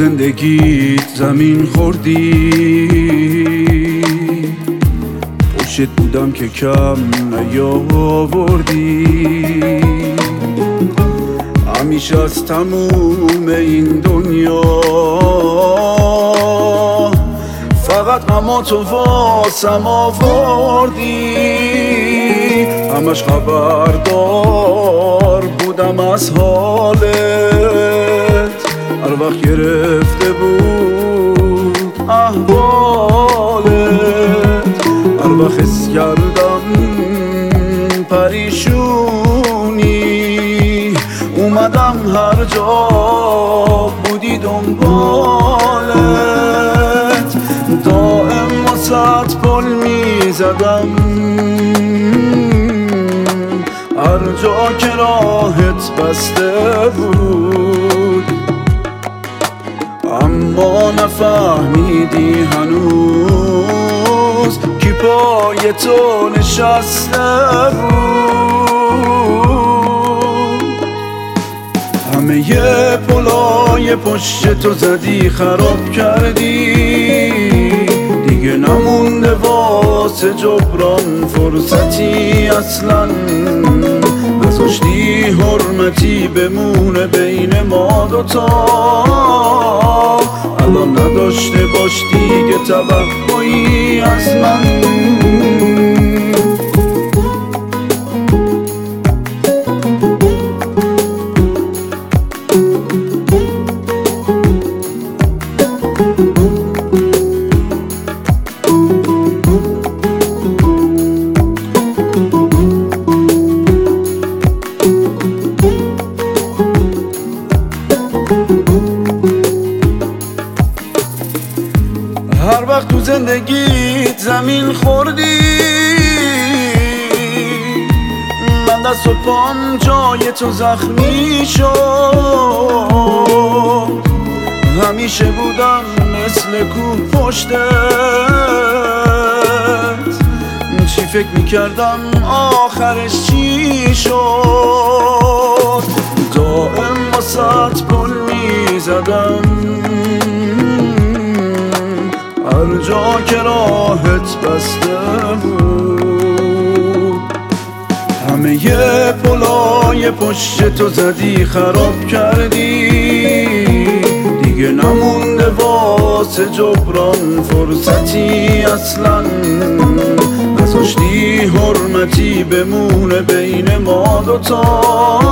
زندگیت زمین خوردی، پشت بودم که کم نیاوردی. همیشه از تموم این دنیا فقط غماتو واسم آوردی. همش خبردار بودم از حالت، هر وقت گرفته بود احوالت، هر وقت حس کردم پریشونی، اومدم هر جا بودی دنبالت. دائم واسط پل میزدم هر جا که راهت بسته بود، اما نفهمیدی هنوز کی پای تو نشسته بود. همه ی پلای پشت تو زدی خراب کردی، دیگه نمونده واسه جبران فرصتی اصلا، نذاشتی حرمتی بمونه بین ما دوتا. الان نداشته باش دیگه توقعی از من. هر وقت تو زندگیت زمین خوردی، من دست و پام جای تو زخمی شد. همیشه بودم مثل کوه پشتت، چی فکر میکردم آخرش چی شد. دائم واسط پل میزدم هر جا که راهت بسته بود. همه ی پلای پشت تو زدی خراب کردی، دیگه نمونده واسه جبران فرصتی اصلا، نذاشتی حرمتی بمونه بین ما دوتا.